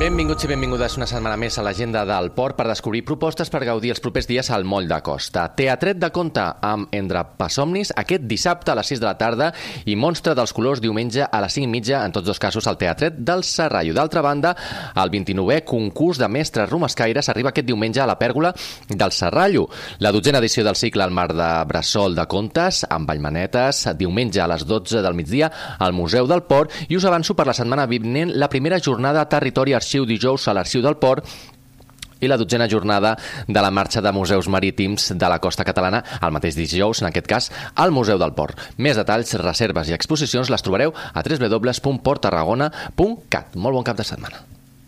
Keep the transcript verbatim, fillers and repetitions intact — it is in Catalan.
Benvinguts i benvingudes una setmana més a l'agenda del Port per descobrir propostes per gaudir els propers dies al Moll de Costa. Teatret de conte amb Entrepasomnis aquest dissabte a les sis de la tarda i Monstre dels colors diumenge a les cinc i mitja, en tots dos casos al Teatret del Serrallo. D'altra banda, el vint-i-novè concurs de mestres romescaires arriba aquest diumenge a la Pèrgola del Serrallo. La dotzena edició del cicle al mar de Bressol de contes amb Vallmanetes, diumenge a les dotze del migdia al Museu del Port, i us avanço per la setmana vinent la primera jornada Territori Arxiu dijous a l'Arxiu del Port i la dotzena jornada de la marxa de museus marítims de la costa catalana el mateix dijous, en aquest cas, al Museu del Port. Més detalls, reserves i exposicions les trobareu a w w w punt port tarragona punt cat. Molt bon cap de setmana.